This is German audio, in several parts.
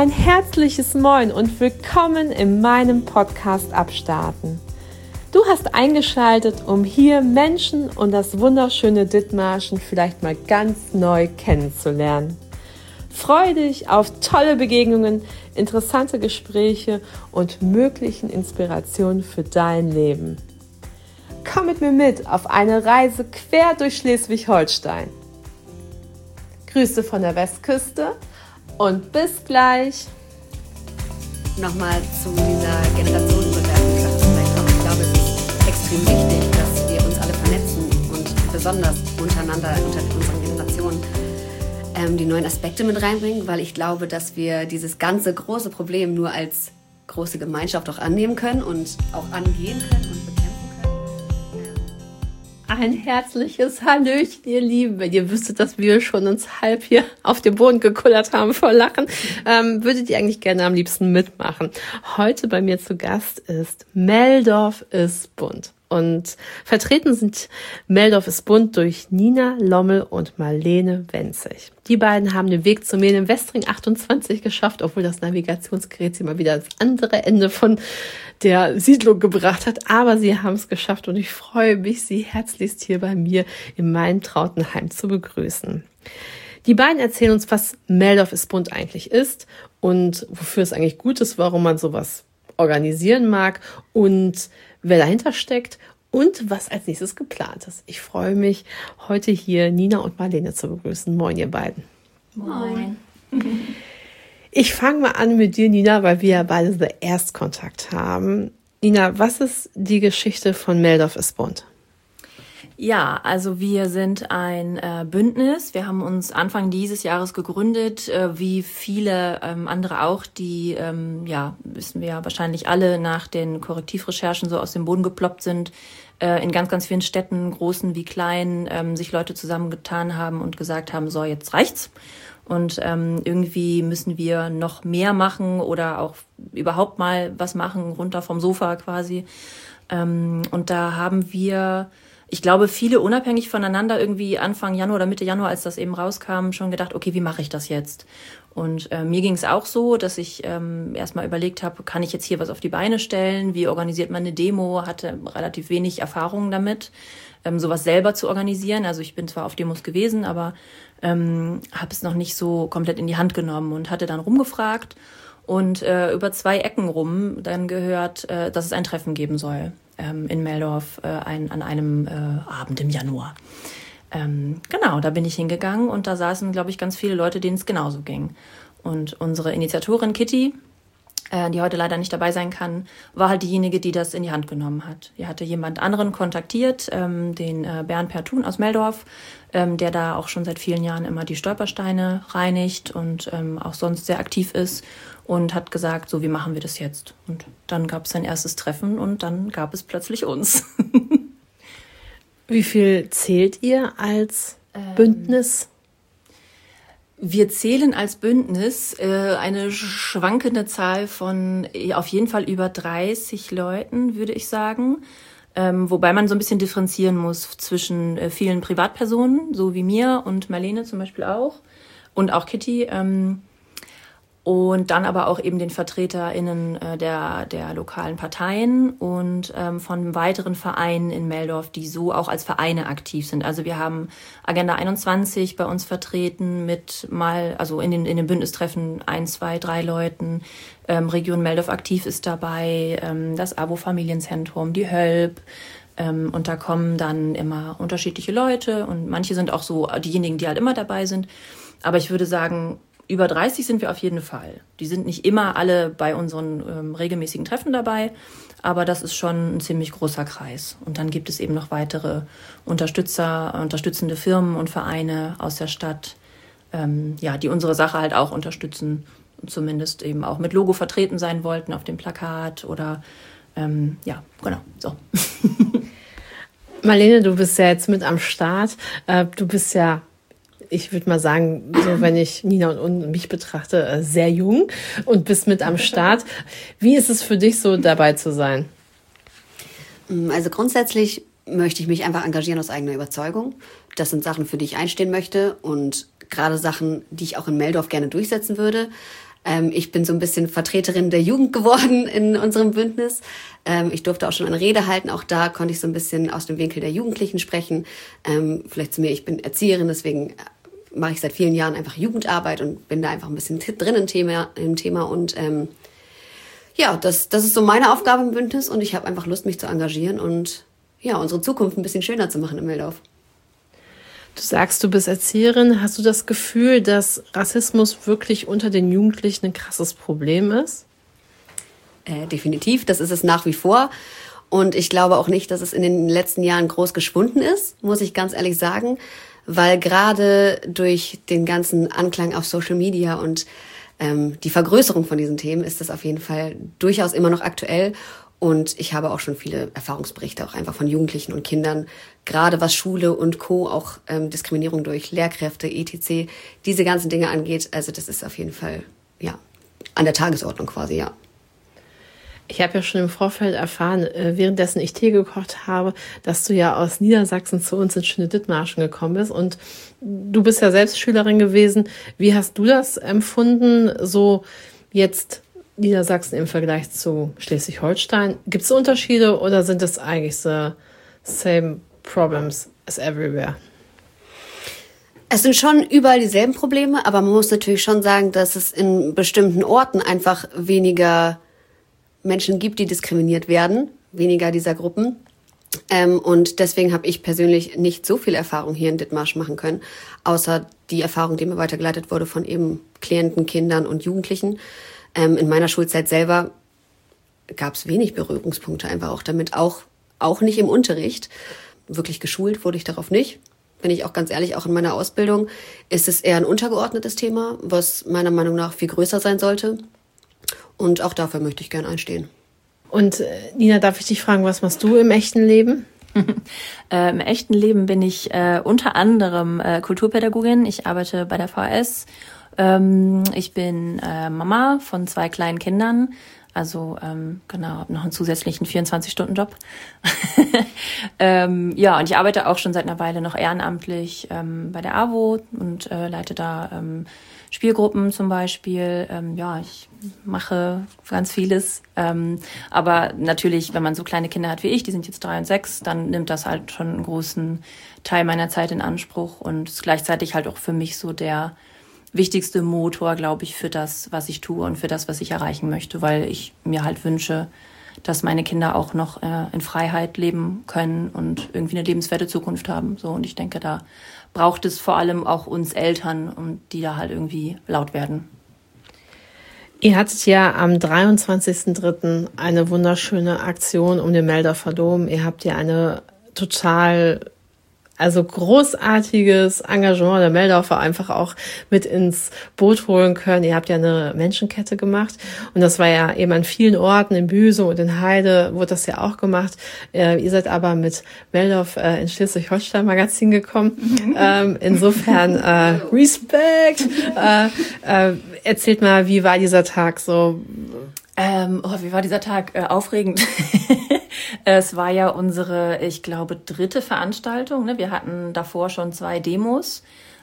Ein herzliches Moin und willkommen in meinem Podcast Abstarten. Du hast eingeschaltet, um hier Menschen und das wunderschöne Dithmarschen vielleicht mal ganz neu kennenzulernen. Freue dich auf tolle Begegnungen, interessante Gespräche und möglichen Inspirationen für dein Leben. Komm mit mir mit auf eine Reise quer durch Schleswig-Holstein. Grüße von der Westküste und bis gleich. Nochmal zu dieser generationenübergreifenden Sache. Ich glaube, es ist extrem wichtig, dass wir uns alle vernetzen und besonders untereinander, unter unseren Generationen, die neuen Aspekte mit reinbringen, weil ich glaube, dass wir dieses ganze große Problem nur als große Gemeinschaft auch annehmen können und auch angehen können und bekämpfen können. Ein herzliches Hallöchen, ihr Lieben. Wenn ihr wüsstet, dass wir schon uns halb hier auf dem Boden gekullert haben vor Lachen, würdet ihr eigentlich gerne am liebsten mitmachen. Heute bei mir zu Gast ist Meldorf ist bunt. Und vertreten sind Meldorf ist bunt durch Nina Lommel und Marlene Wenzig. Die beiden haben den Weg zu mir in den Westring 28 geschafft, obwohl das Navigationsgerät sie mal wieder ans andere Ende von der Siedlung gebracht hat. Aber sie haben es geschafft und ich freue mich, sie herzlichst hier bei mir in meinem Trautenheim zu begrüßen. Die beiden erzählen uns, was Meldorf ist bunt eigentlich ist und wofür es eigentlich gut ist, warum man sowas organisieren mag und wer dahinter steckt und was als nächstes geplant ist. Ich freue mich, heute hier Nina und Marlene zu begrüßen. Moin, ihr beiden. Moin. Ich fange mal an mit dir, Nina, weil wir ja beide so Erstkontakt haben. Nina, was ist die Geschichte von Meldorf ist bunt? Ja, also wir sind ein Bündnis. Wir haben uns Anfang dieses Jahres gegründet, wie viele andere auch, die, wissen wir ja wahrscheinlich alle, nach den Korrektivrecherchen so aus dem Boden geploppt sind, in ganz, ganz vielen Städten, großen wie kleinen, sich Leute zusammengetan haben und gesagt haben, so, jetzt reicht's. Und irgendwie müssen wir noch mehr machen oder auch überhaupt mal was machen, runter vom Sofa quasi. Und da haben wir, ich glaube, viele unabhängig voneinander irgendwie Anfang Januar oder Mitte Januar, als das eben rauskam, schon gedacht, okay, wie mache ich das jetzt? Und mir ging es auch so, dass ich erstmal überlegt habe, kann ich jetzt hier was auf die Beine stellen? Wie organisiert man eine Demo? Hatte relativ wenig Erfahrung damit, sowas selber zu organisieren. Also ich bin zwar auf Demos gewesen, aber habe es noch nicht so komplett in die Hand genommen und hatte dann rumgefragt und über 2 Ecken rum dann gehört, dass es ein Treffen geben soll in Meldorf an einem Abend im Januar. Genau, da bin ich hingegangen und da saßen, glaube ich, ganz viele Leute, denen es genauso ging. Und unsere Initiatorin Kitty, die heute leider nicht dabei sein kann, war halt diejenige, die das in die Hand genommen hat. Die hatte jemand anderen kontaktiert, den Bernd Pertun aus Meldorf, der da auch schon seit vielen Jahren immer die Stolpersteine reinigt und auch sonst sehr aktiv ist und hat gesagt, so, wie machen wir das jetzt? Und dann gab es ein erstes Treffen und dann gab es plötzlich uns. Wie viel zählt ihr als Bündnis? Wir zählen als Bündnis eine schwankende Zahl von auf jeden Fall über 30 Leuten, würde ich sagen. Wobei man so ein bisschen differenzieren muss zwischen vielen Privatpersonen, so wie mir und Marlene zum Beispiel auch und auch Kitty. Und dann aber auch eben den VertreterInnen der lokalen Parteien und von weiteren Vereinen in Meldorf, die so auch als Vereine aktiv sind. Also wir haben Agenda 21 bei uns vertreten mit also in den Bündnistreffen 1, 2, 3 Leuten. Region Meldorf aktiv ist dabei, das AWO-Familienzentrum, die Hölp. Und da kommen dann immer unterschiedliche Leute und manche sind auch so diejenigen, die halt immer dabei sind. Aber ich würde sagen, über 30 sind wir auf jeden Fall. Die sind nicht immer alle bei unseren regelmäßigen Treffen dabei, aber das ist schon ein ziemlich großer Kreis. Und dann gibt es eben noch weitere unterstützende Firmen und Vereine aus der Stadt, die unsere Sache halt auch unterstützen und zumindest eben auch mit Logo vertreten sein wollten auf dem Plakat oder genau, so. Marlene, du bist ja jetzt mit am Start. Du bist ja, ich würde mal sagen, so wenn ich Nina und mich betrachte, sehr jung und bist mit am Start. Wie ist es für dich so, dabei zu sein? Also grundsätzlich möchte ich mich einfach engagieren aus eigener Überzeugung. Das sind Sachen, für die ich einstehen möchte und gerade Sachen, die ich auch in Meldorf gerne durchsetzen würde. Ich bin so ein bisschen Vertreterin der Jugend geworden in unserem Bündnis. Ich durfte auch schon eine Rede halten. Auch da konnte ich so ein bisschen aus dem Winkel der Jugendlichen sprechen. Vielleicht zu mir, ich bin Erzieherin, deswegen mache ich seit vielen Jahren einfach Jugendarbeit und bin da einfach ein bisschen drin im Thema. Und das ist so meine Aufgabe im Bündnis und ich habe einfach Lust, mich zu engagieren und unsere Zukunft ein bisschen schöner zu machen in Meldorf. Du sagst, du bist Erzieherin. Hast du das Gefühl, dass Rassismus wirklich unter den Jugendlichen ein krasses Problem ist? Definitiv, das ist es nach wie vor. Und ich glaube auch nicht, dass es in den letzten Jahren groß geschwunden ist, muss ich ganz ehrlich sagen. Weil gerade durch den ganzen Anklang auf Social Media und die Vergrößerung von diesen Themen ist das auf jeden Fall durchaus immer noch aktuell. Und ich habe auch schon viele Erfahrungsberichte auch einfach von Jugendlichen und Kindern, gerade was Schule und Co., auch Diskriminierung durch Lehrkräfte, etc., diese ganzen Dinge angeht. Also das ist auf jeden Fall, an der Tagesordnung quasi, ja. Ich habe ja schon im Vorfeld erfahren, währenddessen ich Tee gekocht habe, dass du ja aus Niedersachsen zu uns in schöne Dithmarschen gekommen bist. Und du bist ja selbst Schülerin gewesen. Wie hast du das empfunden, so jetzt Niedersachsen im Vergleich zu Schleswig-Holstein? Gibt es Unterschiede oder sind es eigentlich the same problems as everywhere? Es sind schon überall dieselben Probleme, aber man muss natürlich schon sagen, dass es in bestimmten Orten einfach weniger Menschen gibt, die diskriminiert werden, weniger dieser Gruppen. Und deswegen habe ich persönlich nicht so viel Erfahrung hier in Dithmarsch machen können, außer die Erfahrung, die mir weitergeleitet wurde von eben Klienten, Kindern und Jugendlichen. In meiner Schulzeit selber gab es wenig Berührungspunkte einfach auch damit, auch nicht im Unterricht. Wirklich geschult wurde ich darauf nicht. Bin ich auch ganz ehrlich, auch in meiner Ausbildung ist es eher ein untergeordnetes Thema, was meiner Meinung nach viel größer sein sollte. Und auch dafür möchte ich gern einstehen. Und Nina, darf ich dich fragen, was machst du im echten Leben? Im echten Leben bin ich unter anderem Kulturpädagogin. Ich arbeite bei der VHS. Ich bin Mama von 2 kleinen Kindern. Also habe noch einen zusätzlichen 24-Stunden-Job. Und ich arbeite auch schon seit einer Weile noch ehrenamtlich bei der AWO und leite da Spielgruppen zum Beispiel. Ich mache ganz vieles. Aber natürlich, wenn man so kleine Kinder hat wie ich, die sind jetzt 3 und 6, dann nimmt das halt schon einen großen Teil meiner Zeit in Anspruch und ist gleichzeitig halt auch für mich so der wichtigste Motor, glaube ich, für das, was ich tue und für das, was ich erreichen möchte, weil ich mir halt wünsche, dass meine Kinder auch noch in Freiheit leben können und irgendwie eine lebenswerte Zukunft haben. So, und ich denke, da braucht es vor allem auch uns Eltern, und die da halt irgendwie laut werden. Ihr hattet ja am 23.03. eine wunderschöne Aktion um den Meldorfer Dom. Ihr habt ja eine total großartiges Engagement der Meldorfer einfach auch mit ins Boot holen können. Ihr habt ja eine Menschenkette gemacht und das war ja eben an vielen Orten, in Büsum und in Heide wurde das ja auch gemacht. Ihr seid aber mit Meldorf ins Schleswig-Holstein Magazin gekommen. Insofern Respekt. Erzählt mal, wie war dieser Tag so? Wie war dieser Tag? Aufregend. Es war ja unsere, ich glaube, 3. Veranstaltung. Ne? Wir hatten davor schon 2 Demos.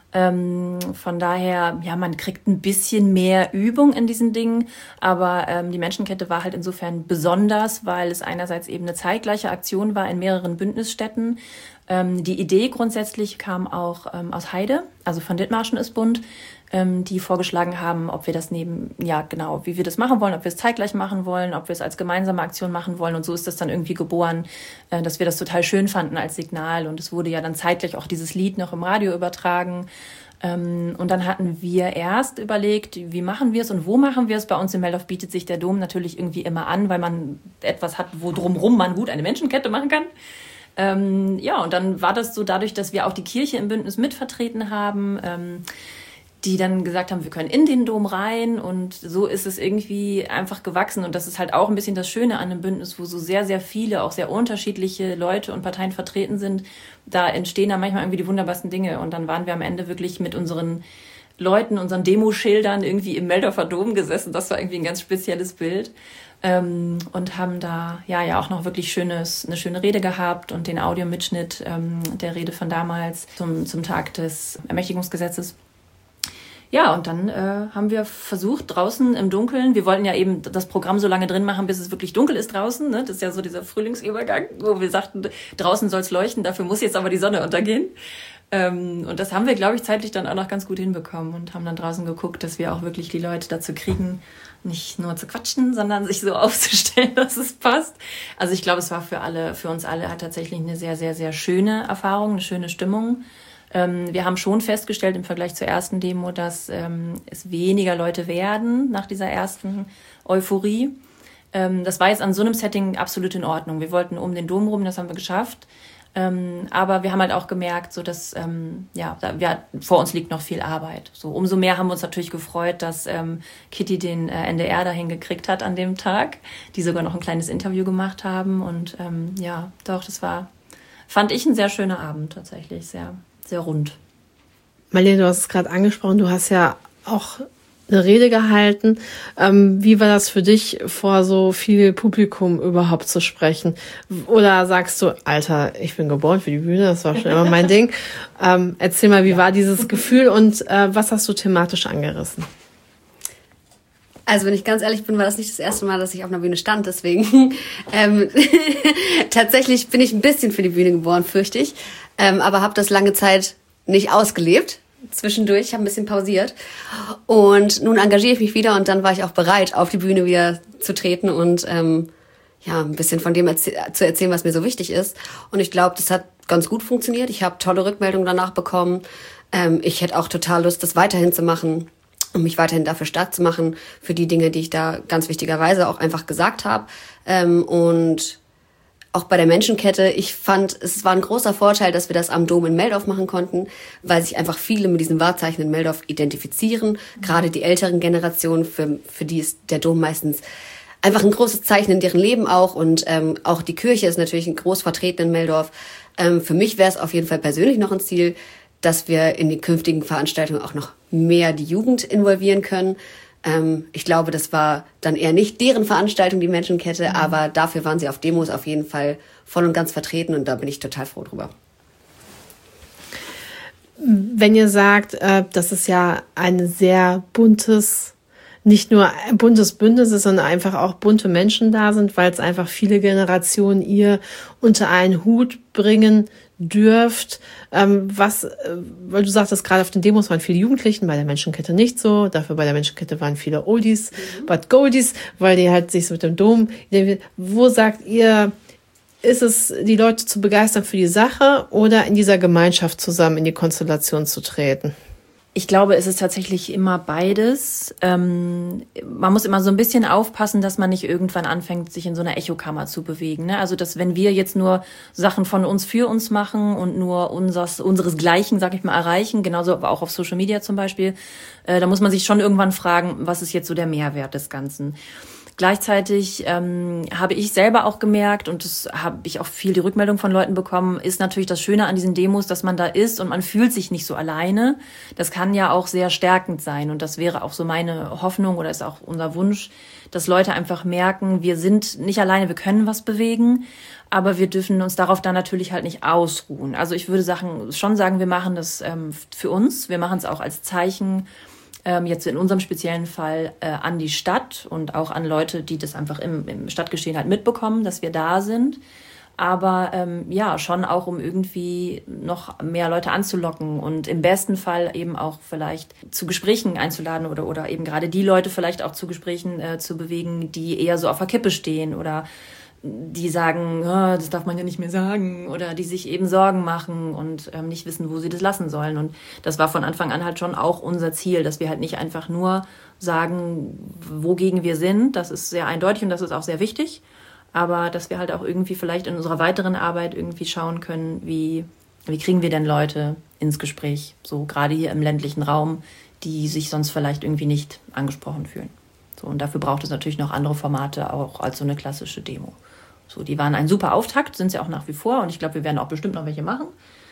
Von daher, man kriegt ein bisschen mehr Übung in diesen Dingen. Aber die Menschenkette war halt insofern besonders, weil es einerseits eben eine zeitgleiche Aktion war in mehreren Bündnisstädten. Die Idee grundsätzlich kam auch aus Heide, also von Dithmarschen ist Bund, die vorgeschlagen haben, ob wir das wie wir das machen wollen, ob wir es zeitgleich machen wollen, ob wir es als gemeinsame Aktion machen wollen. Und so ist das dann irgendwie geboren, dass wir das total schön fanden als Signal. Und es wurde ja dann zeitgleich auch dieses Lied noch im Radio übertragen. Und dann hatten wir erst überlegt, wie machen wir es und wo machen wir es. Bei uns in Meldorf bietet sich der Dom natürlich irgendwie immer an, weil man etwas hat, wo drumherum man gut eine Menschenkette machen kann. Und dann war das so dadurch, dass wir auch die Kirche im Bündnis mitvertreten haben, die dann gesagt haben, wir können in den Dom rein, und so ist es irgendwie einfach gewachsen. Und das ist halt auch ein bisschen das Schöne an einem Bündnis, wo so sehr, sehr viele, auch sehr unterschiedliche Leute und Parteien vertreten sind. Da entstehen dann manchmal irgendwie die wunderbarsten Dinge. Und dann waren wir am Ende wirklich mit unseren Leuten, unseren Demoschildern irgendwie im Meldorfer Dom gesessen. Das war irgendwie ein ganz spezielles Bild. Und haben da auch noch wirklich eine schöne Rede gehabt und den Audiomitschnitt der Rede von damals zum Tag des Ermächtigungsgesetzes. Ja, und dann haben wir versucht, draußen im Dunkeln, wir wollten ja eben das Programm so lange drin machen, bis es wirklich dunkel ist draußen. Ne? Das ist ja so dieser Frühlingsübergang, wo wir sagten, draußen soll es leuchten, dafür muss jetzt aber die Sonne untergehen. Und das haben wir, glaube ich, zeitlich dann auch noch ganz gut hinbekommen und haben dann draußen geguckt, dass wir auch wirklich die Leute dazu kriegen, nicht nur zu quatschen, sondern sich so aufzustellen, dass es passt. Also ich glaube, es war für uns alle halt tatsächlich eine sehr, sehr, sehr schöne Erfahrung, eine schöne Stimmung. Wir haben schon festgestellt im Vergleich zur ersten Demo, dass es weniger Leute werden nach dieser ersten Euphorie. Das war jetzt an so einem Setting absolut in Ordnung. Wir wollten um den Dom rum, das haben wir geschafft. Aber wir haben halt auch gemerkt, so dass vor uns liegt noch viel Arbeit. So umso mehr haben wir uns natürlich gefreut, dass Kitty den NDR dahin gekriegt hat an dem Tag, die sogar noch ein kleines Interview gemacht haben. Und das fand ich ein sehr schöner Abend tatsächlich, sehr, sehr rund. Marlene, du hast es gerade angesprochen, du hast ja auch eine Rede gehalten. Wie war das für dich, vor so viel Publikum überhaupt zu sprechen? Oder sagst du, Alter, ich bin geboren für die Bühne, das war schon immer mein Ding. Erzähl mal, wie war dieses Gefühl und was hast du thematisch angerissen? Also wenn ich ganz ehrlich bin, war das nicht das erste Mal, dass ich auf einer Bühne stand, deswegen tatsächlich bin ich ein bisschen für die Bühne geboren, fürchte ich, aber habe das lange Zeit nicht ausgelebt. Zwischendurch, habe ein bisschen pausiert und nun engagiere ich mich wieder und dann war ich auch bereit, auf die Bühne wieder zu treten und ein bisschen von dem zu erzählen, was mir so wichtig ist. Und ich glaube, das hat ganz gut funktioniert. Ich habe tolle Rückmeldungen danach bekommen. Ich hätte auch total Lust, das weiterhin zu machen und mich weiterhin dafür stark zu machen, für die Dinge, die ich da ganz wichtigerweise auch einfach gesagt habe. Und auch bei der Menschenkette, ich fand, es war ein großer Vorteil, dass wir das am Dom in Meldorf machen konnten, weil sich einfach viele mit diesen Wahrzeichen in Meldorf identifizieren. Gerade die älteren Generationen, für die ist der Dom meistens einfach ein großes Zeichen in deren Leben auch. Und auch die Kirche ist natürlich ein groß vertreten in Meldorf. Für mich wäre es auf jeden Fall persönlich noch ein Ziel, dass wir in die künftigen Veranstaltungen auch noch mehr die Jugend involvieren können. Ich glaube, das war dann eher nicht deren Veranstaltung, die Menschenkette, aber dafür waren sie auf Demos auf jeden Fall voll und ganz vertreten und da bin ich total froh drüber. Wenn ihr sagt, dass es ja ein sehr buntes, nicht nur ein buntes Bündnis ist, sondern einfach auch bunte Menschen da sind, weil es einfach viele Generationen ihr unter einen Hut bringen dürft, weil du sagtest, gerade auf den Demos waren viele Jugendlichen, bei der Menschenkette nicht so, dafür bei der Menschenkette waren viele Oldies, but Goldies, weil die halt sich so mit dem Dom, wo sagt ihr, ist es, die Leute zu begeistern für die Sache oder in dieser Gemeinschaft zusammen in die Konstellation zu treten? Ich glaube, es ist tatsächlich immer beides. Man muss immer so ein bisschen aufpassen, dass man nicht irgendwann anfängt, sich in so einer Echokammer zu bewegen. Ne? Also, dass wenn wir jetzt nur Sachen von uns für uns machen und nur unseresgleichen, sag ich mal, erreichen, genauso auch auf Social Media zum Beispiel, da muss man sich schon irgendwann fragen, was ist jetzt so der Mehrwert des Ganzen? Gleichzeitig habe ich selber auch gemerkt, und das habe ich auch viel die Rückmeldung von Leuten bekommen, ist natürlich das Schöne an diesen Demos, dass man da ist und man fühlt sich nicht so alleine. Das kann ja auch sehr stärkend sein und das wäre auch so meine Hoffnung oder ist auch unser Wunsch, dass Leute einfach merken, wir sind nicht alleine, wir können was bewegen, aber wir dürfen uns darauf dann natürlich halt nicht ausruhen. Also ich würde schon sagen, wir machen das für uns, wir machen es auch als Zeichen, jetzt in unserem speziellen Fall an die Stadt und auch an Leute, die das einfach im Stadtgeschehen halt mitbekommen, dass wir da sind. Aber schon auch, um irgendwie noch mehr Leute anzulocken und im besten Fall eben auch vielleicht zu Gesprächen einzuladen oder eben gerade die Leute vielleicht auch zu Gesprächen zu bewegen, die eher so auf der Kippe stehen oder die sagen, das darf man ja nicht mehr sagen oder die sich eben Sorgen machen und nicht wissen, wo sie das lassen sollen. Und das war von Anfang an halt schon auch unser Ziel, dass wir halt nicht einfach nur sagen, wogegen wir sind. Das ist sehr eindeutig und das ist auch sehr wichtig. Aber dass wir halt auch irgendwie vielleicht in unserer weiteren Arbeit irgendwie schauen können, wie kriegen wir denn Leute ins Gespräch, so gerade hier im ländlichen Raum, die sich sonst vielleicht irgendwie nicht angesprochen fühlen. So, und dafür braucht es natürlich noch andere Formate auch als so eine klassische Demo. So, die waren ein super Auftakt, sind sie auch nach wie vor und ich glaube, wir werden auch bestimmt noch welche machen.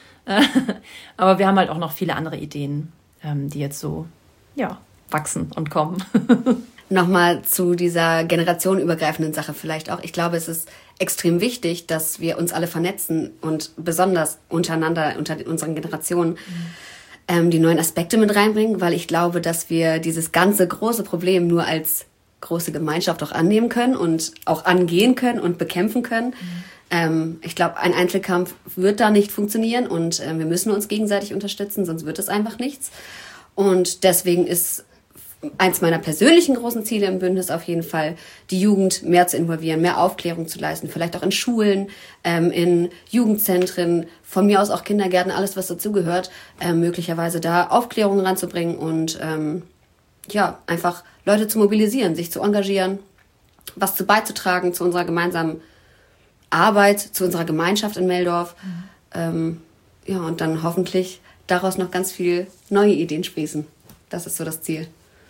Aber wir haben halt auch noch viele andere Ideen, die jetzt so wachsen und kommen. Nochmal zu dieser generationenübergreifenden Sache vielleicht auch. Ich glaube, es ist extrem wichtig, dass wir uns alle vernetzen und besonders untereinander, unter unseren Generationen, die neuen Aspekte mit reinbringen, weil ich glaube, dass wir dieses ganze große Problem nur als große Gemeinschaft auch annehmen können und auch angehen können und bekämpfen können. Ich glaube, ein Einzelkampf wird da nicht funktionieren und wir müssen uns gegenseitig unterstützen, sonst wird es einfach nichts. Und deswegen ist eins meiner persönlichen großen Ziele im Bündnis auf jeden Fall, die Jugend mehr zu involvieren, mehr Aufklärung zu leisten, vielleicht auch in Schulen, in Jugendzentren, von mir aus auch Kindergärten, alles was dazugehört, möglicherweise da Aufklärung ranzubringen und einfach Leute zu mobilisieren, sich zu engagieren, was beizutragen zu unserer gemeinsamen Arbeit, zu unserer Gemeinschaft in Meldorf. Und dann hoffentlich daraus noch ganz viel neue Ideen sprießen. Das ist so das Ziel.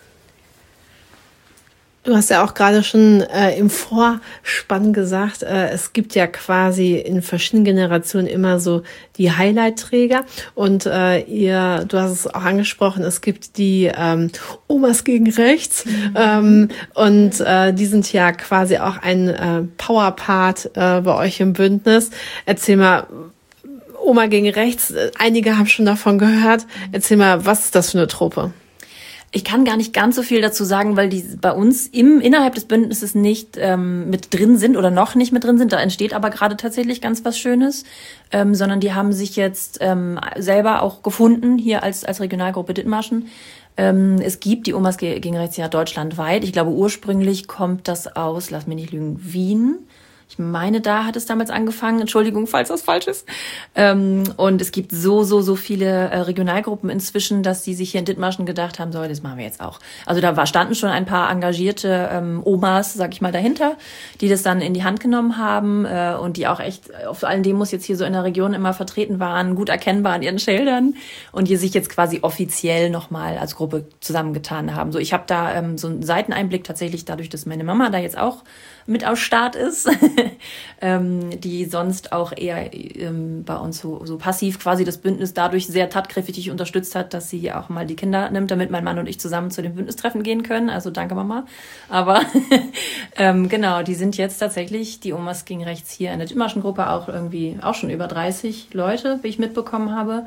Du hast ja auch gerade schon im Vorspann gesagt, es gibt ja quasi in verschiedenen Generationen immer so die Highlight-Träger und du hast es auch angesprochen, es gibt die Omas gegen Rechts und die sind ja quasi auch ein Powerpart bei euch im Bündnis. Erzähl mal, Oma gegen Rechts, einige haben schon davon gehört. Erzähl mal, was ist das für eine Truppe? Ich kann gar nicht ganz so viel dazu sagen, weil die bei uns innerhalb des Bündnisses nicht mit drin sind oder noch nicht mit drin sind. Da entsteht aber gerade tatsächlich ganz was Schönes, sondern die haben sich jetzt selber auch gefunden hier als Regionalgruppe Dithmarschen. Es gibt die Omas gegen Rechts ja deutschlandweit. Ich glaube, ursprünglich kommt das aus, lass mich nicht lügen, Wien. Ich meine, da hat es damals angefangen. Entschuldigung, falls das falsch ist. Und es gibt so viele Regionalgruppen inzwischen, dass die sich hier in Dithmarschen gedacht haben, so, das machen wir jetzt auch. Also da standen schon ein paar engagierte Omas, sag ich mal, dahinter, die das dann in die Hand genommen haben und die auch echt auf allen Demos jetzt hier so in der Region immer vertreten waren, gut erkennbar an ihren Schildern und die sich jetzt quasi offiziell nochmal als Gruppe zusammengetan haben. So, ich habe da so einen Seiteneinblick tatsächlich dadurch, dass meine Mama da jetzt auch mit am Start ist, die sonst auch eher bei uns so passiv quasi das Bündnis dadurch sehr tatkräftig unterstützt hat, dass sie auch mal die Kinder nimmt, damit mein Mann und ich zusammen zu den Bündnistreffen gehen können. Also danke, Mama. Aber genau, die sind jetzt tatsächlich, die Omas gegen Rechts hier in der Dithmarschen Gruppe auch schon über 30 Leute, wie ich mitbekommen habe.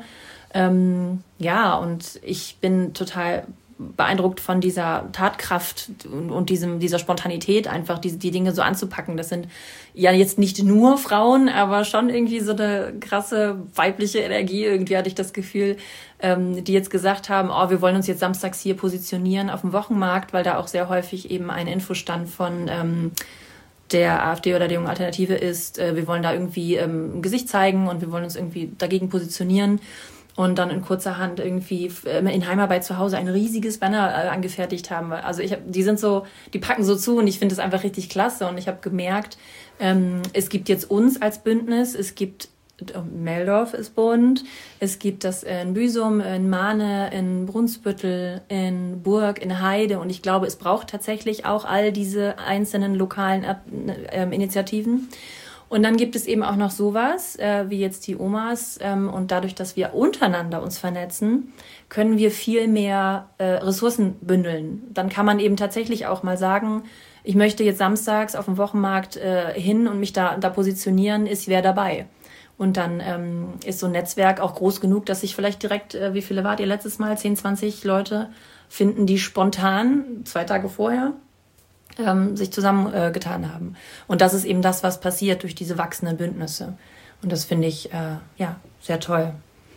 Und ich bin total beeindruckt von dieser Tatkraft und dieser Spontanität, einfach die Dinge so anzupacken. Das sind ja jetzt nicht nur Frauen, aber schon irgendwie so eine krasse weibliche Energie. Irgendwie hatte ich das Gefühl, die jetzt gesagt haben, wir wollen uns jetzt samstags hier positionieren auf dem Wochenmarkt, weil da auch sehr häufig eben ein Infostand von der AfD oder der Jungen Alternative ist. Wir wollen da irgendwie ein Gesicht zeigen und wir wollen uns irgendwie dagegen positionieren. Und dann in kurzer Hand irgendwie in Heimarbeit zu Hause ein riesiges Banner angefertigt haben. Also die packen so zu und ich finde es einfach richtig klasse. Und ich habe gemerkt, es gibt jetzt uns als Bündnis, es gibt Meldorf ist Bund, es gibt das in Büsum, in Mahne, in Brunsbüttel, in Burg, in Heide. Und ich glaube, es braucht tatsächlich auch all diese einzelnen lokalen Initiativen. Und dann gibt es eben auch noch sowas, wie jetzt die Omas. Und dadurch, dass wir untereinander uns vernetzen, können wir viel mehr Ressourcen bündeln. Dann kann man eben tatsächlich auch mal sagen, ich möchte jetzt samstags auf dem Wochenmarkt hin und mich da positionieren, ist wer dabei. Und dann ist so ein Netzwerk auch groß genug, dass sich vielleicht direkt, wie viele wart ihr letztes Mal, 10, 20 Leute finden, die spontan 2 Tage vorher sich zusammengetan haben. Und das ist eben das, was passiert durch diese wachsenden Bündnisse. Und das finde ich sehr toll.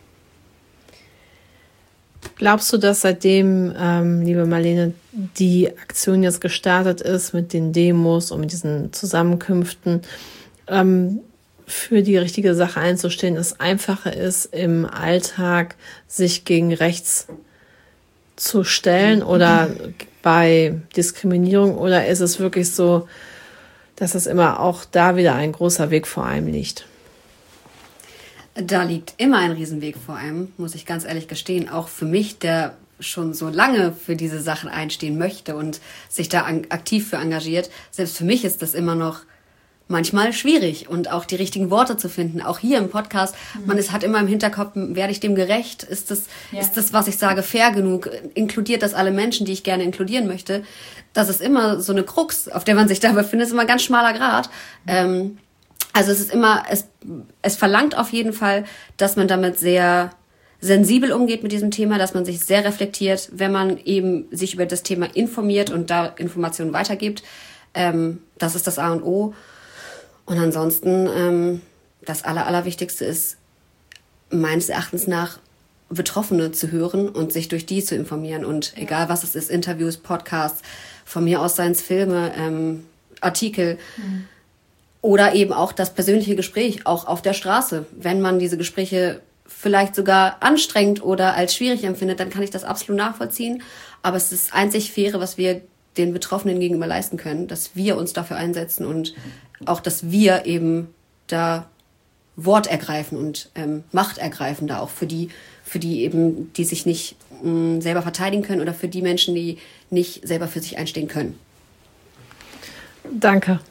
Glaubst du, dass seitdem, liebe Marlene, die Aktion jetzt gestartet ist mit den Demos und mit diesen Zusammenkünften, für die richtige Sache einzustehen, es einfacher ist, im Alltag sich gegen rechts zu stellen oder bei Diskriminierung, oder ist es wirklich so, dass es immer auch da wieder ein großer Weg vor einem liegt? Da liegt immer ein Riesenweg vor einem, muss ich ganz ehrlich gestehen. Auch für mich, der schon so lange für diese Sachen einstehen möchte und sich da aktiv für engagiert. Selbst für mich ist das immer noch manchmal schwierig und auch die richtigen Worte zu finden. Auch hier im Podcast, hat immer im Hinterkopf, werde ich dem gerecht? Ist das, was ich sage, fair genug? Inkludiert das alle Menschen, die ich gerne inkludieren möchte? Das ist immer so eine Krux, auf der man sich da befindet. Das ist immer ein ganz schmaler Grat. Also es ist immer, es verlangt auf jeden Fall, dass man damit sehr sensibel umgeht mit diesem Thema, dass man sich sehr reflektiert, wenn man eben sich über das Thema informiert und da Informationen weitergibt. Das ist das A und O. Und ansonsten, das Allerwichtigste ist, meines Erachtens nach, Betroffene zu hören und sich durch die zu informieren. Und egal was es ist, Interviews, Podcasts, von mir aus seien es Filme, Artikel oder eben auch das persönliche Gespräch, auch auf der Straße. Wenn man diese Gespräche vielleicht sogar anstrengend oder als schwierig empfindet, dann kann ich das absolut nachvollziehen. Aber es ist das einzig Faire, was wir den Betroffenen gegenüber leisten können, dass wir uns dafür einsetzen und auch, dass wir eben da Wort ergreifen und Macht ergreifen, da auch für die eben, die sich nicht selber verteidigen können oder für die Menschen, die nicht selber für sich einstehen können. Danke.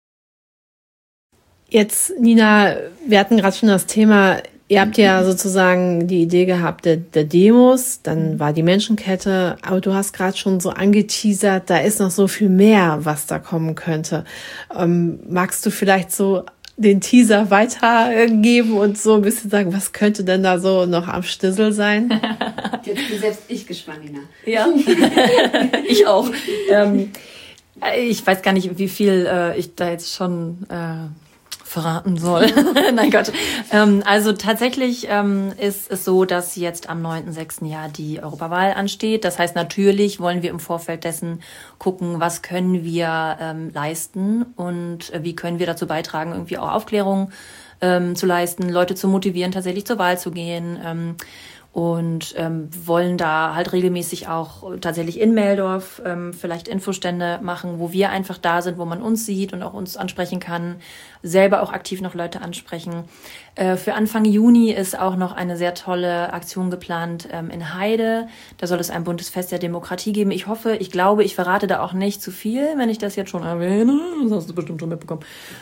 Jetzt, Nina, wir hatten gerade schon das Thema, ihr habt ja sozusagen die Idee gehabt der Demos, dann war die Menschenkette, aber du hast gerade schon so angeteasert, da ist noch so viel mehr, was da kommen könnte. Magst du vielleicht so den Teaser weitergeben und so ein bisschen sagen, was könnte denn da so noch am Stissel sein? Jetzt bin selbst ich gespannt, Nina. Ja, ich auch. Ich weiß gar nicht, wie viel ich da jetzt schon verraten soll. Nein Gott. Also tatsächlich ist es so, dass jetzt am 9.6. ja die Europawahl ansteht. Das heißt, natürlich wollen wir im Vorfeld dessen gucken, was können wir leisten und wie können wir dazu beitragen, irgendwie auch Aufklärung zu leisten, Leute zu motivieren, tatsächlich zur Wahl zu gehen. Und wollen da halt regelmäßig auch tatsächlich in Meldorf vielleicht Infostände machen, wo wir einfach da sind, wo man uns sieht und auch uns ansprechen kann, selber auch aktiv noch Leute ansprechen. Für Anfang Juni ist auch noch eine sehr tolle Aktion geplant in Heide. Da soll es ein buntes Fest der Demokratie geben. Ich glaube, ich verrate da auch nicht zu viel, wenn ich das jetzt schon erwähne. Das hast du bestimmt schon mitbekommen.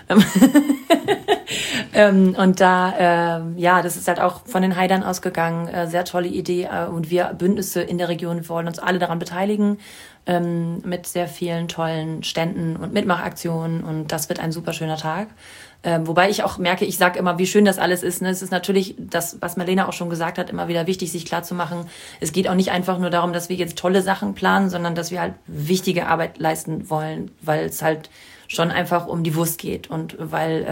Und da, das ist halt auch von den Heidern ausgegangen, sehr tolle Idee. Und wir Bündnisse in der Region wollen uns alle daran beteiligen, mit sehr vielen tollen Ständen und Mitmachaktionen. Und das wird ein super schöner Tag. Wobei ich auch merke, ich sage immer, wie schön das alles ist. Ne? Es ist natürlich, das, was Marlene auch schon gesagt hat, immer wieder wichtig, sich klarzumachen. Es geht auch nicht einfach nur darum, dass wir jetzt tolle Sachen planen, sondern dass wir halt wichtige Arbeit leisten wollen, weil es halt schon einfach um die Wurst geht und weil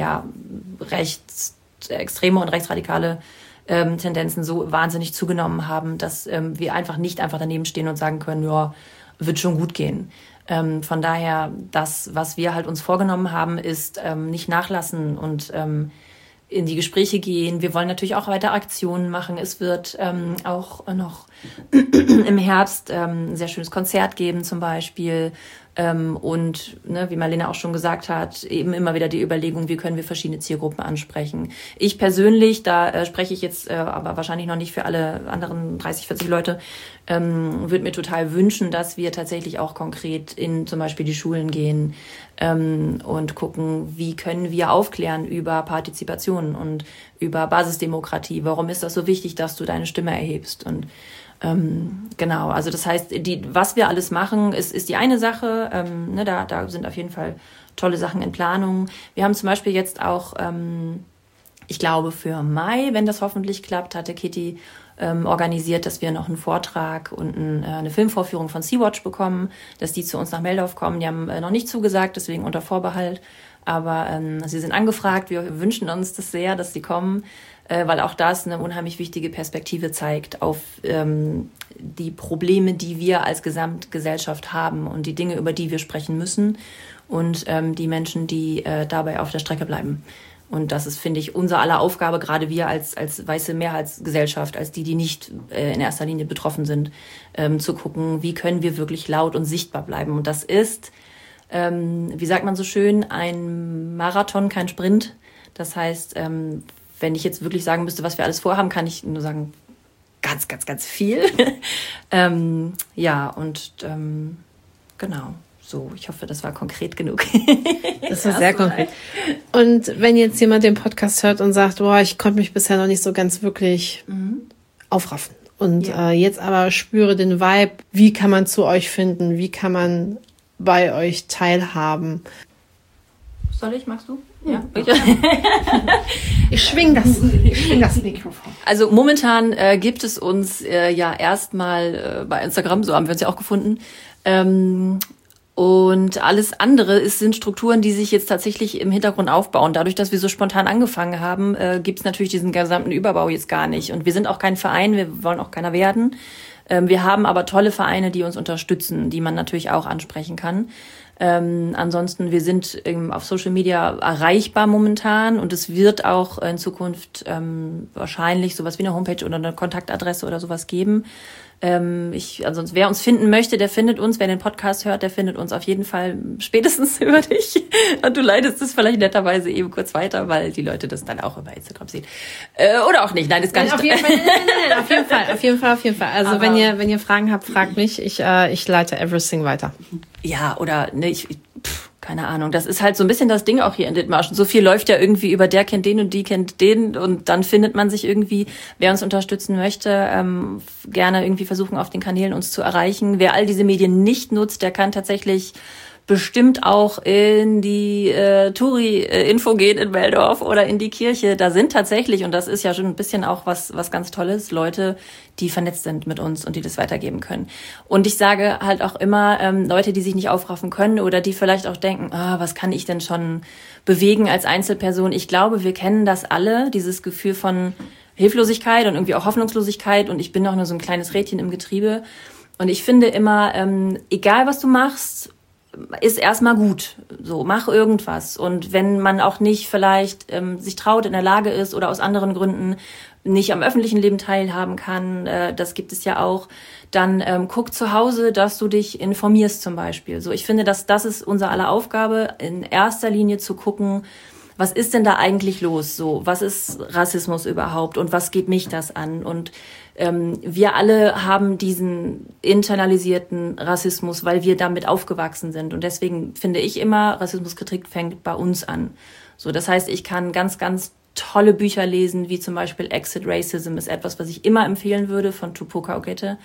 rechtsextreme und rechtsradikale Tendenzen so wahnsinnig zugenommen haben, dass wir einfach nicht einfach daneben stehen und sagen können, ja, wird schon gut gehen. Von daher, das, was wir halt uns vorgenommen haben, ist nicht nachlassen und in die Gespräche gehen. Wir wollen natürlich auch weiter Aktionen machen. Es wird auch noch im Herbst ein sehr schönes Konzert geben zum Beispiel. Und wie Marlene auch schon gesagt hat, eben immer wieder die Überlegung, wie können wir verschiedene Zielgruppen ansprechen. Ich persönlich, da spreche ich jetzt aber wahrscheinlich noch nicht für alle anderen 30, 40 Leute, würde mir total wünschen, dass wir tatsächlich auch konkret in zum Beispiel die Schulen gehen und gucken, wie können wir aufklären über Partizipation und über Basisdemokratie. Warum ist das so wichtig, dass du deine Stimme erhebst? Und genau, also das heißt, was wir alles machen, ist die eine Sache. Da sind auf jeden Fall tolle Sachen in Planung. Wir haben zum Beispiel jetzt auch, ich glaube für Mai, wenn das hoffentlich klappt, hatte Kitty organisiert, dass wir noch einen Vortrag und eine Filmvorführung von Sea-Watch bekommen, dass die zu uns nach Meldorf kommen. Die haben noch nicht zugesagt, deswegen unter Vorbehalt. Aber sie sind angefragt. Wir wünschen uns das sehr, dass sie kommen, weil auch das eine unheimlich wichtige Perspektive zeigt auf die Probleme, die wir als Gesamtgesellschaft haben und die Dinge, über die wir sprechen müssen und die Menschen, die dabei auf der Strecke bleiben. Und das ist, finde ich, unser aller Aufgabe, gerade wir als weiße Mehrheitsgesellschaft, als die nicht in erster Linie betroffen sind, zu gucken, wie können wir wirklich laut und sichtbar bleiben. Und das ist, wie sagt man so schön, ein Marathon, kein Sprint. Das heißt, wenn ich jetzt wirklich sagen müsste, was wir alles vorhaben, kann ich nur sagen, ganz, ganz, ganz viel. Genau. So, ich hoffe, das war konkret genug. Das war sehr konkret. Und wenn jetzt jemand den Podcast hört und sagt, boah, ich konnte mich bisher noch nicht so ganz wirklich aufraffen und jetzt aber spüre den Vibe, wie kann man zu euch finden? Wie kann man bei euch teilhaben? Soll ich? Magst du? Ja. Ich schwing das Mikrofon. Also momentan gibt es uns erstmal bei Instagram, so haben wir uns ja auch gefunden. Und alles andere sind Strukturen, die sich jetzt tatsächlich im Hintergrund aufbauen. Dadurch, dass wir so spontan angefangen haben, gibt es natürlich diesen gesamten Überbau jetzt gar nicht. Und wir sind auch kein Verein, wir wollen auch keiner werden. Wir haben aber tolle Vereine, die uns unterstützen, die man natürlich auch ansprechen kann. Ansonsten, wir sind auf Social Media erreichbar momentan und es wird auch in Zukunft wahrscheinlich sowas wie eine Homepage oder eine Kontaktadresse oder sowas geben. Ansonsten, wer uns finden möchte, der findet uns. Wer den Podcast hört, der findet uns auf jeden Fall spätestens über dich. Und du leitest es vielleicht netterweise eben kurz weiter, weil die Leute das dann auch über Instagram sehen. Oder auch nicht. Nein, das ist gar nicht. Auf jeden Fall. Also aber wenn ihr Fragen habt, fragt mich. Ich leite everything weiter. Ja, oder ne, keine Ahnung. Das ist halt so ein bisschen das Ding auch hier in Dithmarschen. So viel läuft ja irgendwie über der kennt den und die kennt den und dann findet man sich irgendwie, wer uns unterstützen möchte, gerne irgendwie versuchen auf den Kanälen uns zu erreichen. Wer all diese Medien nicht nutzt, der kann tatsächlich bestimmt auch in die Touri-Info gehen in Meldorf oder in die Kirche. Da sind tatsächlich, und das ist ja schon ein bisschen auch was ganz Tolles, Leute, die vernetzt sind mit uns und die das weitergeben können. Und ich sage halt auch immer, Leute, die sich nicht aufraffen können oder die vielleicht auch denken, was kann ich denn schon bewegen als Einzelperson? Ich glaube, wir kennen das alle, dieses Gefühl von Hilflosigkeit und irgendwie auch Hoffnungslosigkeit und ich bin doch nur so ein kleines Rädchen im Getriebe. Und ich finde immer, egal was du machst, ist erstmal gut. So, mach irgendwas. Und wenn man auch nicht vielleicht sich traut, in der Lage ist oder aus anderen Gründen nicht am öffentlichen Leben teilhaben kann, das gibt es ja auch, dann guck zu Hause, dass du dich informierst zum Beispiel. So, ich finde, das ist unser aller Aufgabe, in erster Linie zu gucken, was ist denn da eigentlich los? So, was ist Rassismus überhaupt und was geht mich das an? Und wir alle haben diesen internalisierten Rassismus, weil wir damit aufgewachsen sind. Und deswegen finde ich immer, Rassismuskritik fängt bei uns an. So, das heißt, ich kann ganz, ganz tolle Bücher lesen, wie zum Beispiel Exit Racism ist etwas, was ich immer empfehlen würde von Tupoka Ogette,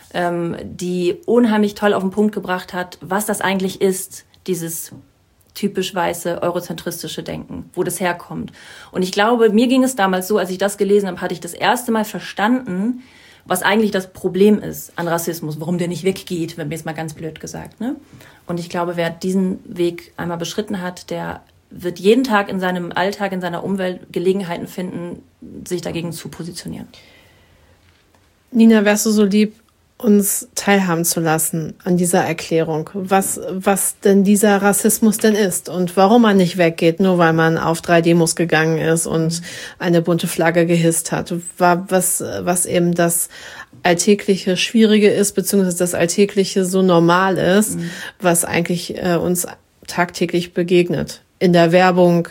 die unheimlich toll auf den Punkt gebracht hat, was das eigentlich ist, dieses typisch weiße, eurozentristische Denken, wo das herkommt. Und ich glaube, mir ging es damals so, als ich das gelesen habe, hatte ich das erste Mal verstanden, was eigentlich das Problem ist an Rassismus, warum der nicht weggeht, wenn mir jetzt mal ganz blöd gesagt, ne? Und ich glaube, wer diesen Weg einmal beschritten hat, der wird jeden Tag in seinem Alltag, in seiner Umwelt Gelegenheiten finden, sich dagegen zu positionieren. Nina, wärst du so lieb, uns teilhaben zu lassen an dieser Erklärung, was denn dieser Rassismus denn ist und warum man nicht weggeht, nur weil man auf 3 Demos gegangen ist und eine bunte Flagge gehisst hat, was eben das alltägliche Schwierige ist, beziehungsweise das alltägliche so normal ist, was eigentlich uns tagtäglich begegnet. In der Werbung,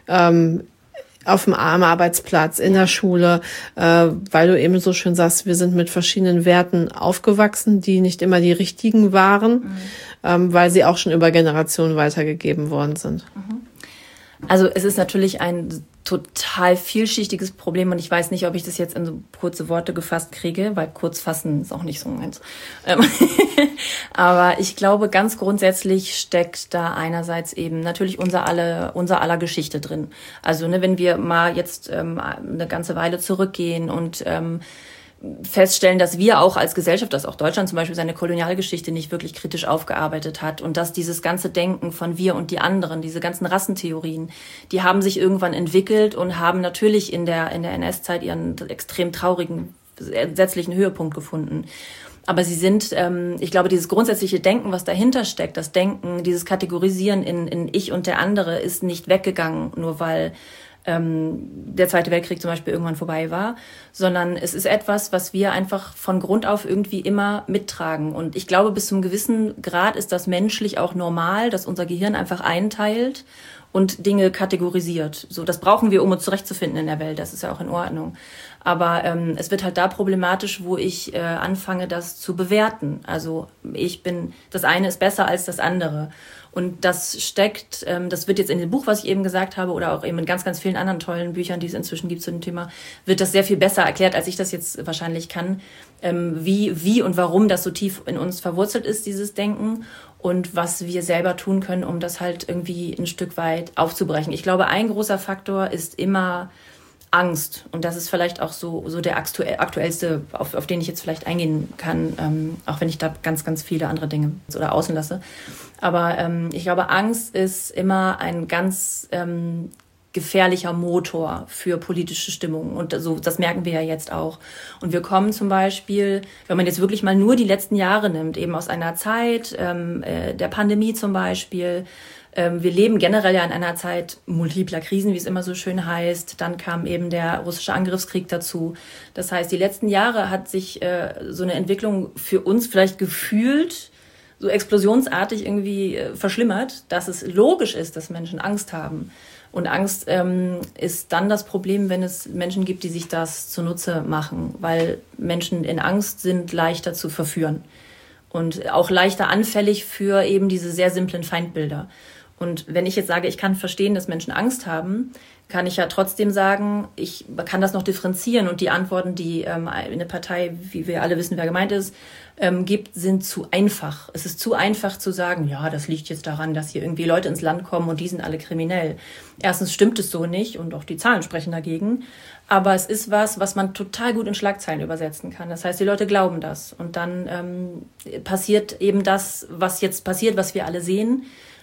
auf dem Arbeitsplatz, in der Schule, weil du eben so schön sagst, wir sind mit verschiedenen Werten aufgewachsen, die nicht immer die richtigen waren, weil sie auch schon über Generationen weitergegeben worden sind. Also es ist natürlich ein total vielschichtiges Problem und ich weiß nicht, ob ich das jetzt in so kurze Worte gefasst kriege, weil kurz fassen ist auch nicht so meins. Aber ich glaube, ganz grundsätzlich steckt da einerseits eben natürlich unser aller Geschichte drin. Also ne, wenn wir mal jetzt eine ganze Weile zurückgehen und feststellen, dass wir auch als Gesellschaft, dass auch Deutschland zum Beispiel seine Kolonialgeschichte nicht wirklich kritisch aufgearbeitet hat und dass dieses ganze Denken von wir und die anderen, diese ganzen Rassentheorien, die haben sich irgendwann entwickelt und haben natürlich in der NS-Zeit ihren extrem traurigen, entsetzlichen Höhepunkt gefunden. Aber sie sind, ich glaube, dieses grundsätzliche Denken, was dahinter steckt, das Denken, dieses Kategorisieren in ich und der andere ist nicht weggegangen, nur weil der Zweite Weltkrieg zum Beispiel irgendwann vorbei war, sondern es ist etwas, was wir einfach von Grund auf irgendwie immer mittragen. Und ich glaube, bis zu einem gewissen Grad ist das menschlich auch normal, dass unser Gehirn einfach einteilt und Dinge kategorisiert. So, das brauchen wir, um uns zurechtzufinden in der Welt. Das ist ja auch in Ordnung. Aber es wird halt da problematisch, wo ich anfange, das zu bewerten. Also das eine ist besser als das andere. Und das steckt, das wird jetzt in dem Buch, was ich eben gesagt habe, oder auch eben in ganz, ganz vielen anderen tollen Büchern, die es inzwischen gibt zu dem Thema, wird das sehr viel besser erklärt, als ich das jetzt wahrscheinlich kann, wie und warum das so tief in uns verwurzelt ist, dieses Denken, und was wir selber tun können, um das halt irgendwie ein Stück weit aufzubrechen. Ich glaube, ein großer Faktor ist immer Angst. Und das ist vielleicht auch so der aktuellste, auf den ich jetzt vielleicht eingehen kann, auch wenn ich da ganz, ganz viele andere Dinge oder außen lasse. Aber ich glaube, Angst ist immer ein ganz gefährlicher Motor für politische Stimmungen. Und so, das merken wir ja jetzt auch. Und wir kommen zum Beispiel, wenn man jetzt wirklich mal nur die letzten Jahre nimmt, eben aus einer Zeit der Pandemie zum Beispiel. Wir leben generell ja in einer Zeit multipler Krisen, wie es immer so schön heißt. Dann kam eben der russische Angriffskrieg dazu. Das heißt, die letzten Jahre hat sich so eine Entwicklung für uns vielleicht gefühlt so explosionsartig irgendwie verschlimmert, dass es logisch ist, dass Menschen Angst haben. Und Angst ist dann das Problem, wenn es Menschen gibt, die sich das zunutze machen, weil Menschen in Angst sind leichter zu verführen und auch leichter anfällig für eben diese sehr simplen Feindbilder. Und wenn ich jetzt sage, ich kann verstehen, dass Menschen Angst haben, kann ich ja trotzdem sagen, ich kann das noch differenzieren, und die Antworten, die eine Partei, wie wir alle wissen, wer gemeint ist, gibt, sind zu einfach. Es ist zu einfach zu sagen, ja, das liegt jetzt daran, dass hier irgendwie Leute ins Land kommen und die sind alle kriminell. Erstens stimmt es so nicht und auch die Zahlen sprechen dagegen. Aber es ist was man total gut in Schlagzeilen übersetzen kann. Das heißt, die Leute glauben das. Und dann passiert eben das, was jetzt passiert, was wir alle sehen.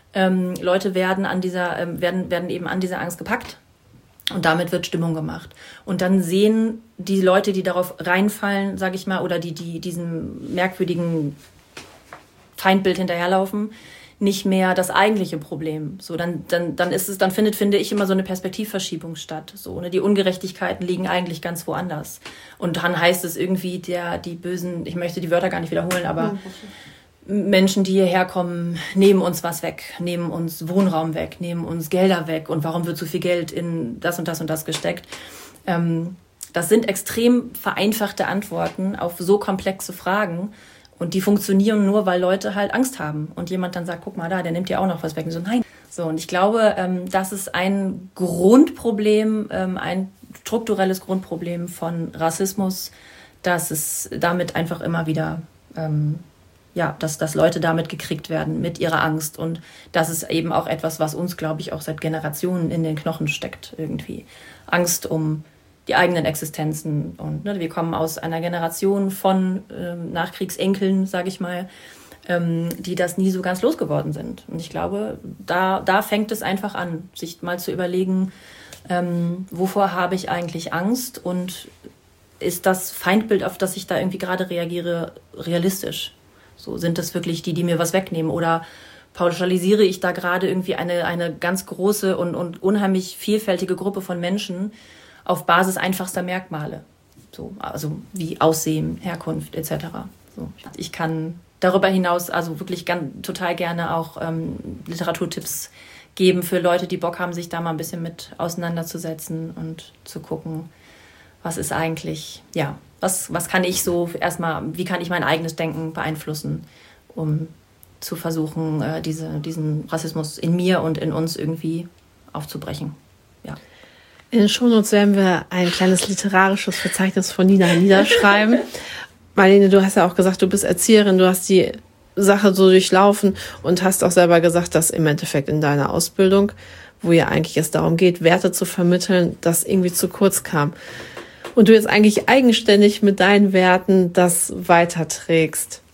Leute werden werden eben an dieser Angst gepackt. Und damit wird Stimmung gemacht. Und dann sehen die Leute, die darauf reinfallen, sage ich mal, oder die diesem merkwürdigen Feindbild hinterherlaufen, nicht mehr das eigentliche Problem. So, dann findet, finde ich, immer so eine Perspektivverschiebung statt. So, ne? Die Ungerechtigkeiten liegen eigentlich ganz woanders. Und dann heißt es irgendwie, die bösen, ich möchte die Wörter gar nicht wiederholen, aber Menschen, die hierher kommen, nehmen uns was weg, nehmen uns Wohnraum weg, nehmen uns Gelder weg. Und warum wird so viel Geld in das und das und das gesteckt? Das sind extrem vereinfachte Antworten auf so komplexe Fragen. Und die funktionieren nur, weil Leute halt Angst haben. Und jemand dann sagt, guck mal da, der nimmt dir auch noch was weg. Und so, nein. So, und ich glaube, das ist ein Grundproblem, ein strukturelles Grundproblem von Rassismus, dass es damit einfach immer wieder dass Leute damit gekriegt werden, mit ihrer Angst. Und das ist eben auch etwas, was uns, glaube ich, auch seit Generationen in den Knochen steckt irgendwie. Angst um die eigenen Existenzen. Und wir kommen aus einer Generation von Nachkriegsenkeln, sage ich mal, die das nie so ganz losgeworden sind. Und ich glaube, da fängt es einfach an, sich mal zu überlegen, wovor habe ich eigentlich Angst, und ist das Feindbild, auf das ich da irgendwie gerade reagiere, realistisch? So, sind das wirklich die mir was wegnehmen? Oder pauschalisiere ich da gerade irgendwie eine ganz große und unheimlich vielfältige Gruppe von Menschen auf Basis einfachster Merkmale? So, also wie Aussehen, Herkunft etc. So, ich kann darüber hinaus also wirklich total gerne auch Literaturtipps geben für Leute, die Bock haben, sich da mal ein bisschen mit auseinanderzusetzen und zu gucken, was ist eigentlich, was kann ich so erstmal, wie kann ich mein eigenes Denken beeinflussen, um zu versuchen, diesen Rassismus in mir und in uns irgendwie aufzubrechen. Ja. In den Shownotes werden wir ein kleines literarisches Verzeichnis von Nina niederschreiben. Marlene, du hast ja auch gesagt, du bist Erzieherin, du hast die Sache so durchlaufen und hast auch selber gesagt, dass im Endeffekt in deiner Ausbildung, wo ja eigentlich es darum geht, Werte zu vermitteln, das irgendwie zu kurz kam. Und du jetzt eigentlich eigenständig mit deinen Werten das weiterträgst.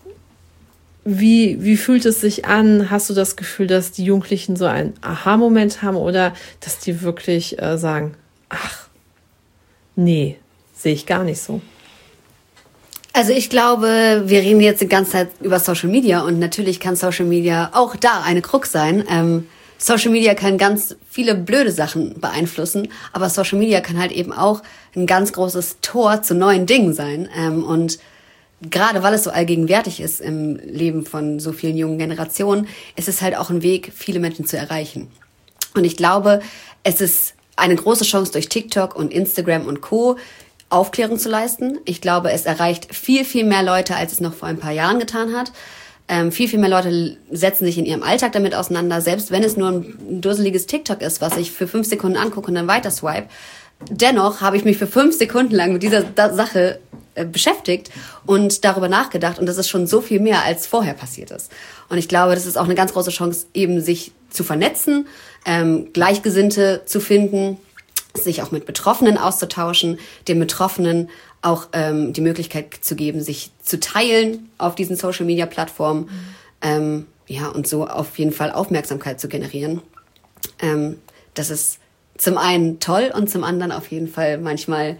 Wie fühlt es sich an? Hast du das Gefühl, dass die Jugendlichen so einen Aha-Moment haben oder dass die wirklich sagen, ach, nee, sehe ich gar nicht so? Also ich glaube, wir reden jetzt die ganze Zeit über Social Media, und natürlich kann Social Media auch da eine Krux sein. Social Media kann ganz viele blöde Sachen beeinflussen, aber Social Media kann halt eben auch ein ganz großes Tor zu neuen Dingen sein. Und gerade weil es so allgegenwärtig ist im Leben von so vielen jungen Generationen, ist es halt auch ein Weg, viele Menschen zu erreichen. Und ich glaube, es ist eine große Chance, durch TikTok und Instagram und Co. Aufklärung zu leisten. Ich glaube, es erreicht viel, viel mehr Leute, als es noch vor ein paar Jahren getan hat. Viel, viel mehr Leute setzen sich in ihrem Alltag damit auseinander, selbst wenn es nur ein dusseliges TikTok ist, was ich für 5 Sekunden angucke und dann weiter swipe. Dennoch habe ich mich für 5 Sekunden lang mit dieser Sache beschäftigt und darüber nachgedacht. Und das ist schon so viel mehr, als vorher passiert ist. Und ich glaube, das ist auch eine ganz große Chance, eben sich zu vernetzen, Gleichgesinnte zu finden, sich auch mit Betroffenen auszutauschen, den Betroffenen auch die Möglichkeit zu geben, sich zu teilen auf diesen Social-Media-Plattformen, und so auf jeden Fall Aufmerksamkeit zu generieren. Das ist zum einen toll und zum anderen auf jeden Fall manchmal,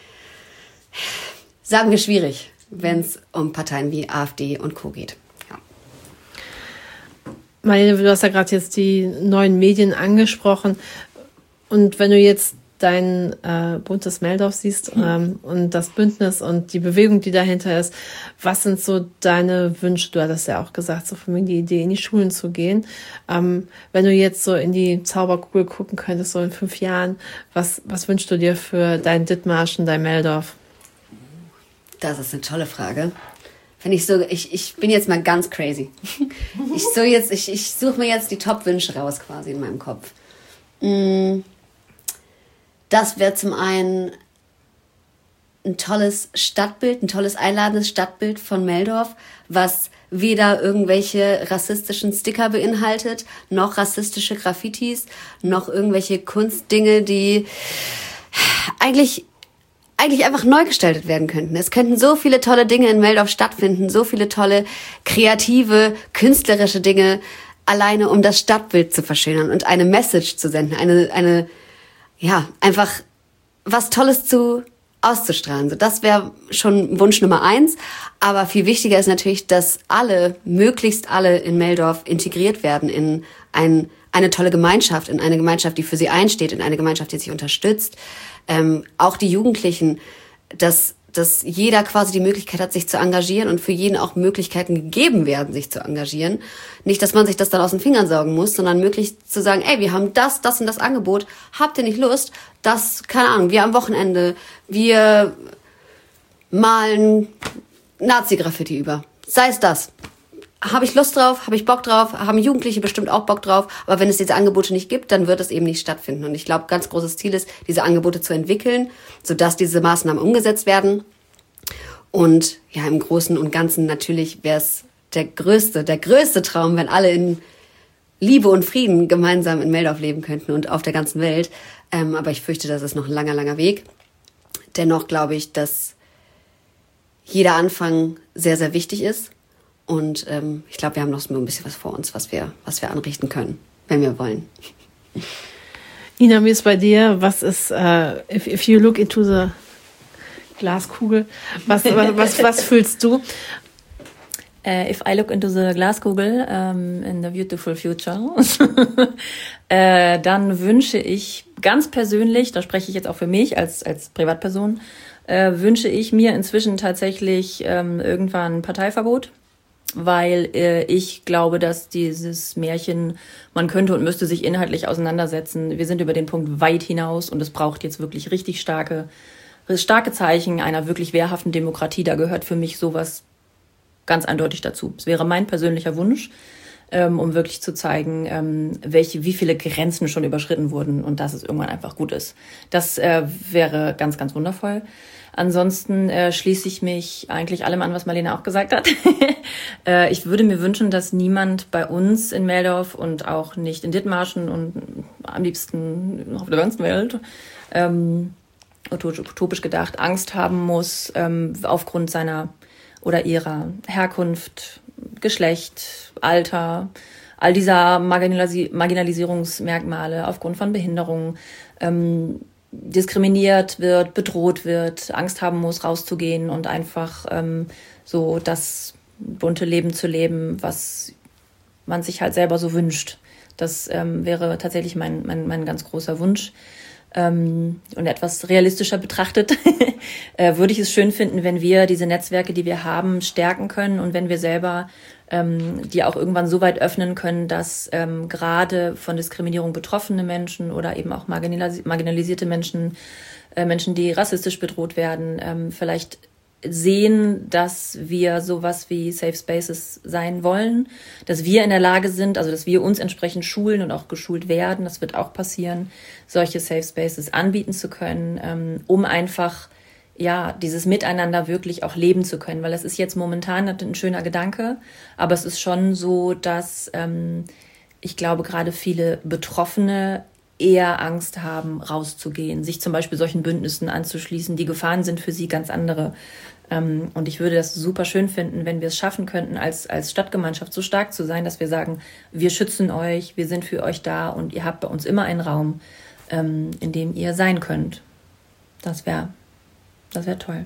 sagen wir, schwierig, wenn es um Parteien wie AfD und Co. geht. Ja. Marlene, du hast ja gerade jetzt die neuen Medien angesprochen. Und wenn du jetzt dein buntes Meldorf siehst und das Bündnis und die Bewegung, die dahinter ist, was sind so deine Wünsche? Du hattest ja auch gesagt, so von mir die Idee, in die Schulen zu gehen. Wenn du jetzt so in die Zauberkugel gucken könntest, so in 5 Jahren, was wünschst du dir für dein Dithmarschen, dein Meldorf? Das ist eine tolle Frage. Ich bin jetzt mal ganz crazy. Ich suche mir jetzt die Top-Wünsche raus quasi in meinem Kopf. Das wäre zum einen ein tolles Stadtbild, ein tolles einladendes Stadtbild von Meldorf, was weder irgendwelche rassistischen Sticker beinhaltet, noch rassistische Graffitis, noch irgendwelche Kunstdinge, die eigentlich einfach neu gestaltet werden könnten. Es könnten so viele tolle Dinge in Meldorf stattfinden, so viele tolle, kreative, künstlerische Dinge, alleine um das Stadtbild zu verschönern und eine Message zu senden, einfach was Tolles auszustrahlen. So, das wäre schon Wunsch Nummer 1. Aber viel wichtiger ist natürlich, dass möglichst alle in Meldorf integriert werden in eine tolle Gemeinschaft, in eine Gemeinschaft, die für sie einsteht, in eine Gemeinschaft, die sich unterstützt. Auch die Jugendlichen, dass jeder quasi die Möglichkeit hat, sich zu engagieren und für jeden auch Möglichkeiten gegeben werden, sich zu engagieren. Nicht, dass man sich das dann aus den Fingern saugen muss, sondern möglichst zu sagen, wir haben das und das Angebot, habt ihr nicht Lust? Keine Ahnung, wir am Wochenende, wir malen Nazi-Graffiti über. Sei es das. Habe ich Lust drauf? Habe ich Bock drauf? Haben Jugendliche bestimmt auch Bock drauf? Aber wenn es diese Angebote nicht gibt, dann wird es eben nicht stattfinden. Und ich glaube, ganz großes Ziel ist, diese Angebote zu entwickeln, sodass diese Maßnahmen umgesetzt werden. Und ja, im Großen und Ganzen natürlich wäre es der größte Traum, wenn alle in Liebe und Frieden gemeinsam in Meldorf leben könnten und auf der ganzen Welt. Aber ich fürchte, das ist noch ein langer, langer Weg. Dennoch glaube ich, dass jeder Anfang sehr, sehr wichtig ist. Und ich glaube, wir haben noch so ein bisschen was vor uns, was wir anrichten können, wenn wir wollen. Ina, wie ist bei dir? Was ist, if you look into the Glaskugel, was fühlst du? If I look into the Glaskugel in the beautiful future, dann wünsche ich ganz persönlich, da spreche ich jetzt auch für mich als Privatperson, wünsche ich mir inzwischen tatsächlich irgendwann ein Parteiverbot. Weil ich glaube, dass dieses Märchen, man könnte und müsste sich inhaltlich auseinandersetzen. Wir sind über den Punkt weit hinaus und es braucht jetzt wirklich richtig starke Zeichen einer wirklich wehrhaften Demokratie. Da gehört für mich sowas ganz eindeutig dazu. Es wäre mein persönlicher Wunsch, um wirklich zu zeigen, wie viele Grenzen schon überschritten wurden und dass es irgendwann einfach gut ist. Das wäre ganz, ganz wundervoll. Ansonsten schließe ich mich eigentlich allem an, was Marlene auch gesagt hat. Ich würde mir wünschen, dass niemand bei uns in Meldorf und auch nicht in Dithmarschen und am liebsten auf der ganzen Welt, utopisch gedacht, Angst haben muss aufgrund seiner oder ihrer Herkunft, Geschlecht, Alter, all dieser Marginalisierungsmerkmale aufgrund von Behinderungen, diskriminiert wird, bedroht wird, Angst haben muss, rauszugehen und einfach so das bunte Leben zu leben, was man sich halt selber so wünscht. Das wäre tatsächlich mein ganz großer Wunsch. Und etwas realistischer betrachtet, würde ich es schön finden, wenn wir diese Netzwerke, die wir haben, stärken können und wenn wir selber die auch irgendwann so weit öffnen können, dass gerade von Diskriminierung betroffene Menschen oder eben auch marginalisierte Menschen, Menschen, die rassistisch bedroht werden, vielleicht sehen, dass wir sowas wie Safe Spaces sein wollen, dass wir in der Lage sind, also dass wir uns entsprechend schulen und auch geschult werden, das wird auch passieren, solche Safe Spaces anbieten zu können, um einfach dieses Miteinander wirklich auch leben zu können, weil es ist jetzt momentan ein schöner Gedanke, aber es ist schon so, dass ich glaube, gerade viele Betroffene eher Angst haben, rauszugehen, sich zum Beispiel solchen Bündnissen anzuschließen. Die Gefahren sind für sie ganz andere. Und ich würde das super schön finden, wenn wir es schaffen könnten, als Stadtgemeinschaft so stark zu sein, dass wir sagen, wir schützen euch, wir sind für euch da und ihr habt bei uns immer einen Raum, in dem ihr sein könnt. Das wäre toll.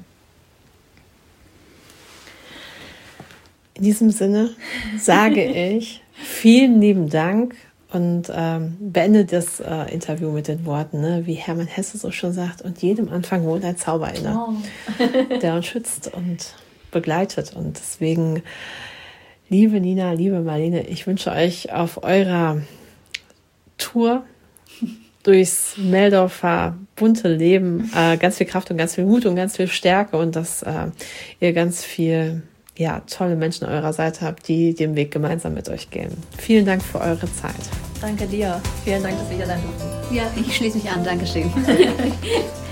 In diesem Sinne sage ich vielen lieben Dank und beende das Interview mit den Worten, wie Hermann Hesse so schon sagt, und jedem Anfang wohnt ein Zauber inne, der uns schützt und begleitet. Und deswegen, liebe Nina, liebe Marlene, ich wünsche euch auf eurer Tour durchs Meldorfer bunte Leben ganz viel Kraft und ganz viel Mut und ganz viel Stärke und dass ihr ganz viel tolle Menschen an eurer Seite habt, die den Weg gemeinsam mit euch gehen. Vielen Dank für eure Zeit. Danke dir. Vielen Dank, dass wir hier sein durften. Ja, ich schließe mich an. Dankeschön.